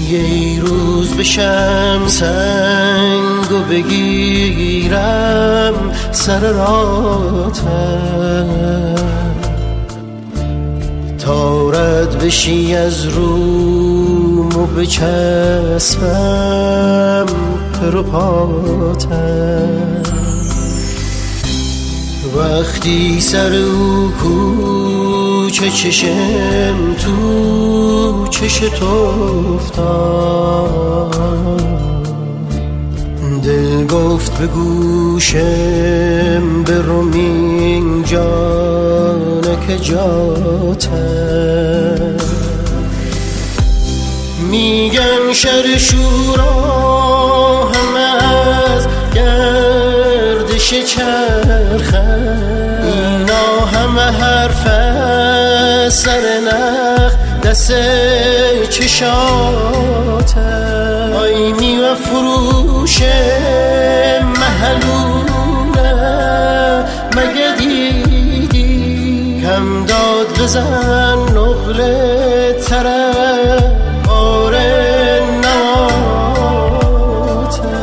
یه روز بشم سنگ و بگیرم سر راتم، تا رد بشی از روم و بچسبم پر و پاتم. وقتی سر او کوچه چشم تو چشت افتاد، دل گفت به گوشم برم اینجا که جاتم. میگن شر شورا همه از گردش چرخه، اینا همه حرف از سر نخ دست چشاته. آی میوه فروش محلونه مگه دیدی، کم داد بزن نقله طرف آره نواته.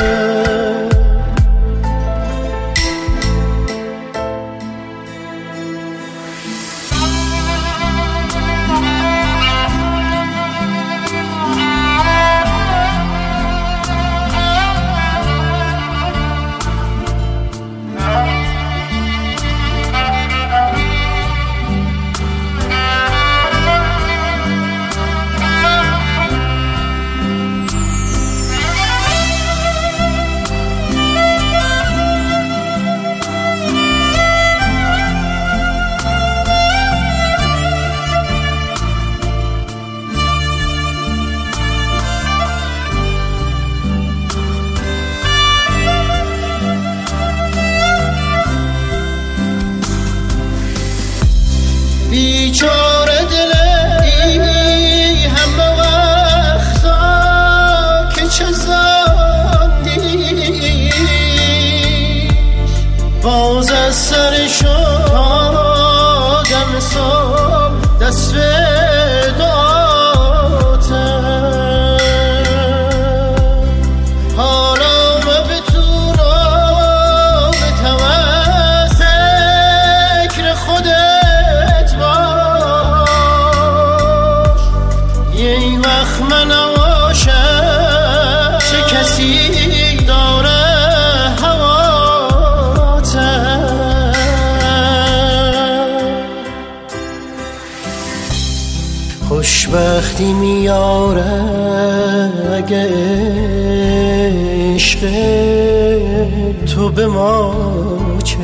بیچاره دلی همه وقتا که چه زندی، باز از سر شد آدم صبح دست به داته. حالا به تو را به توز فکر خودت باش، یه وقت من نباشم چه کسی داره هواته. خوشبختی میاره اگه عشق تو به ما چه،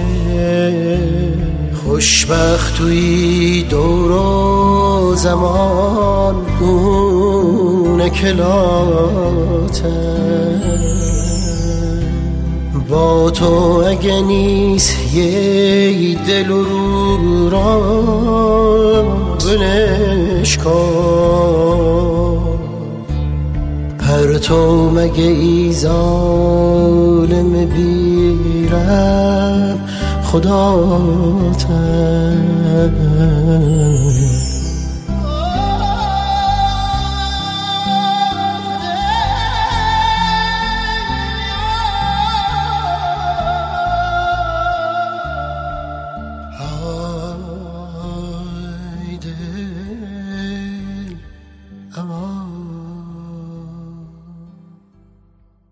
خوشبخت توی دور و زمان اون کلاته. با تو اگه نیست یه دل رو را بنش کن، پر تو مگه ای ظالم بیرم خداته. Ay del amor.